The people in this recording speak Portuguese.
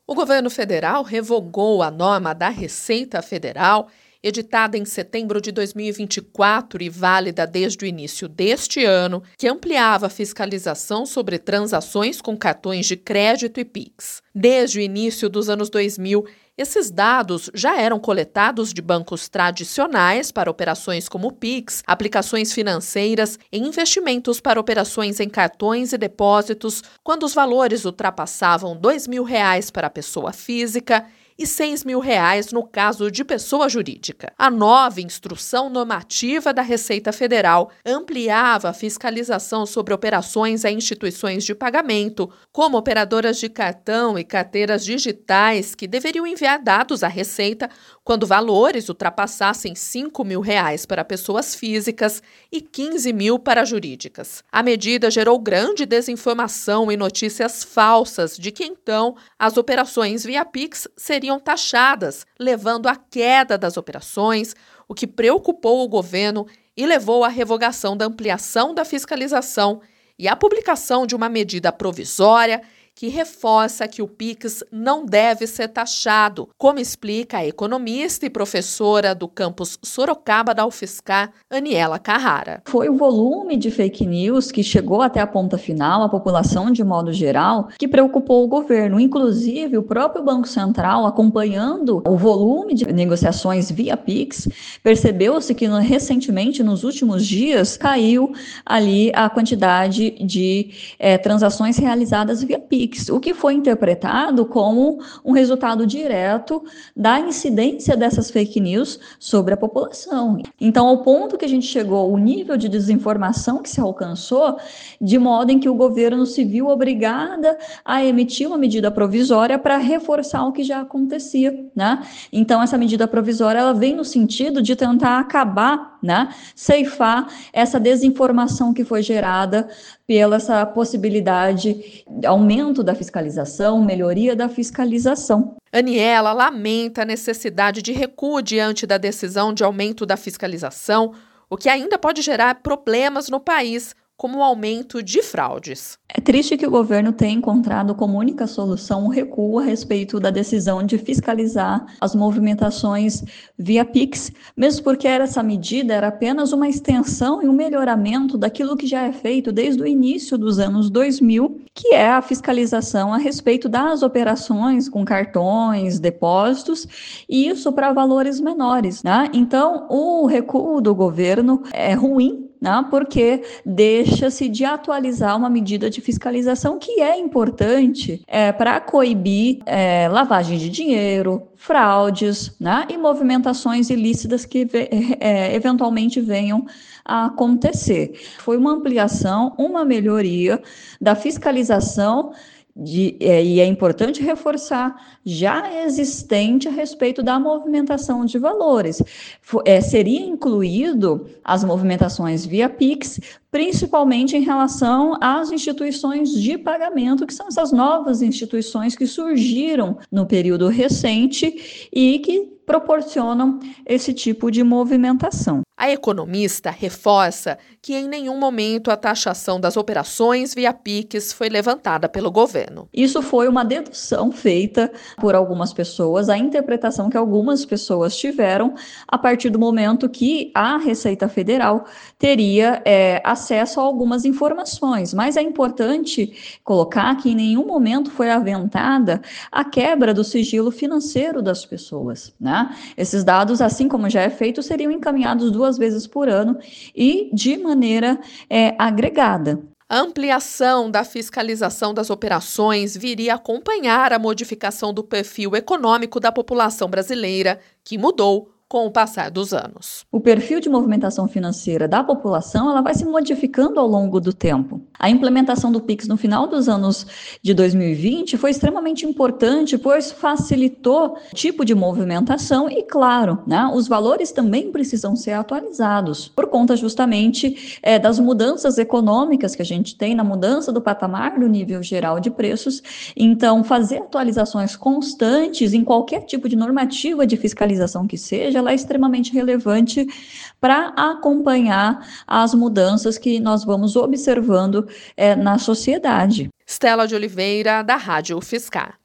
O governo federal revogou a norma da Receita Federal, editada em setembro de 2024 e válida desde o início deste ano, que ampliava a fiscalização sobre transações com cartões de crédito e Pix. Desde o início dos anos 2000, esses dados já eram coletados de bancos tradicionais para operações como Pix, aplicações financeiras e investimentos para operações em cartões e depósitos, quando os valores ultrapassavam R$ 2.000 para a pessoa física e R$ 6.000 no caso de pessoa jurídica. A nova instrução normativa da Receita Federal ampliava a fiscalização sobre operações a instituições de pagamento, como operadoras de cartão e carteiras digitais, que deveriam enviar dados à Receita quando valores ultrapassassem R$ 5.000 para pessoas físicas e R$ 15.000 para jurídicas. A medida gerou grande desinformação e notícias falsas de que, então, as operações via Pix seriam taxadas, levando à queda das operações, o que preocupou o governo e levou à revogação da ampliação da fiscalização e à publicação de uma medida provisória que reforça que o Pix não deve ser taxado, como explica a economista e professora do campus Sorocaba da UFSCar, Aniela Carrara. Foi o volume de fake news que chegou até a ponta final, a população de modo geral, que preocupou o governo. Inclusive, o próprio Banco Central, acompanhando o volume de negociações via Pix, percebeu-se que recentemente, nos últimos dias, caiu ali a quantidade de transações realizadas via Pix, o que foi interpretado como um resultado direto da incidência dessas fake news sobre a população. Então, ao ponto que a gente chegou, o nível de desinformação que se alcançou, de modo em que o governo se viu obrigada a emitir uma medida provisória para reforçar o que já acontecia, né? Então, essa medida provisória, ela vem no sentido de tentar acabar, né, ceifar essa desinformação que foi gerada pela essa possibilidade de aumento da fiscalização, melhoria da fiscalização. Aniela lamenta a necessidade de recuo diante da decisão de aumento da fiscalização, o que ainda pode gerar problemas no país, como o aumento de fraudes. É triste que o governo tenha encontrado como única solução um recuo a respeito da decisão de fiscalizar as movimentações via Pix, mesmo porque essa medida era apenas uma extensão e um melhoramento daquilo que já é feito desde o início dos anos 2000, que é a fiscalização a respeito das operações com cartões, depósitos, e isso para valores menores, né? Então, o recuo do governo é ruim, porque deixa-se de atualizar uma medida de fiscalização que é importante para coibir lavagem de dinheiro, fraudes, e movimentações ilícitas que eventualmente venham a acontecer. Foi uma ampliação, uma melhoria da fiscalização e é importante reforçar, já existente a respeito da movimentação de valores. Seria incluído as movimentações via Pix, principalmente em relação às instituições de pagamento, que são essas novas instituições que surgiram no período recente e que proporcionam esse tipo de movimentação. A economista reforça que em nenhum momento a taxação das operações via Pix foi levantada pelo governo. Isso foi uma dedução feita por algumas pessoas, a interpretação que algumas pessoas tiveram a partir do momento que a Receita Federal teria acesso a algumas informações. Mas é importante colocar que em nenhum momento foi aventada a quebra do sigilo financeiro das pessoas, né? Esses dados, assim como já é feito, seriam encaminhados 2 vezes por ano e de maneira agregada. A ampliação da fiscalização das operações viria a acompanhar a modificação do perfil econômico da população brasileira, que mudou com o passar dos anos. O perfil de movimentação financeira da população, ela vai se modificando ao longo do tempo. A implementação do Pix no final dos anos de 2020 foi extremamente importante, pois facilitou o tipo de movimentação e, claro, os valores também precisam ser atualizados, por conta justamente das mudanças econômicas que a gente tem, na mudança do patamar do nível geral de preços. Então, fazer atualizações constantes em qualquer tipo de normativa de fiscalização que seja, ela é extremamente relevante para acompanhar as mudanças que nós vamos observando na sociedade. Stella de Oliveira, da Rádio UFSCar.